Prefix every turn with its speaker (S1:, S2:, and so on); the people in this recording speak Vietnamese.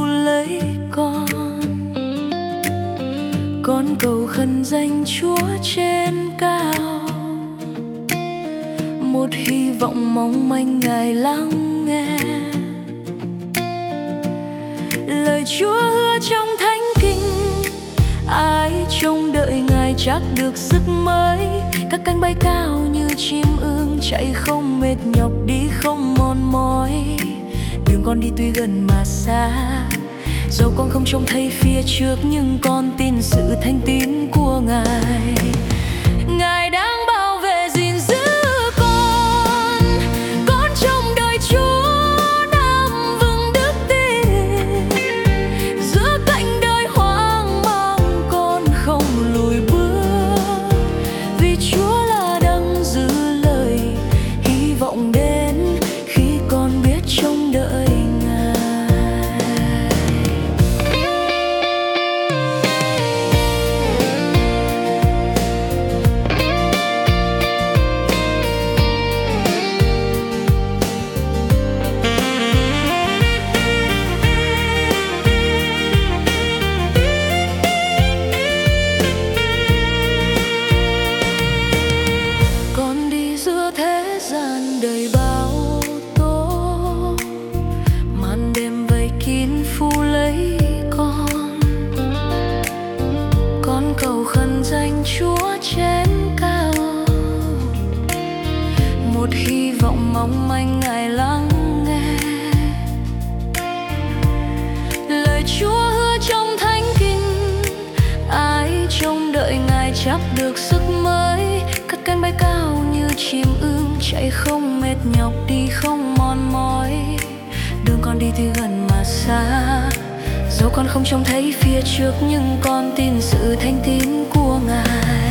S1: lấy con cầu khẩn danh Chúa trên cao, một hy vọng mong manh Ngài lắng nghe lời Chúa hứa trong thánh kinh. Ai trông đợi Ngài chắc được sức mới, các cánh bay cao như chim ưng, chạy không mệt nhọc đi không mòn mỏi. Đường con đi tuy gần mà xa, dẫu con không trông thấy phía trước, nhưng con tin sự thanh tín của Ngài. Ngài đang bảo vệ gìn giữ con trông đợi Chúa nắm vững đức tin. Giữa cánh đời hoang mang con không lùi bước, vì Chúa là đấng giữ lời. Hy vọng đến khi con biết trông đợi đầy bão tố. Màn đêm vây kín phủ lấy con cầu khẩn danh Chúa trên cao, một hy vọng mong manh Ngài lắng nghe lời Chúa hứa trong thánh kinh. Ai trông đợi Ngài chắc được sức mới, cất cánh bay cao như chim ưng, chạy không mệt nhọc đi không mòn mỏi. Đường con đi tuy gần mà xa, dẫu con không trông thấy phía trước, nhưng con tin sự thanh tín của Ngài.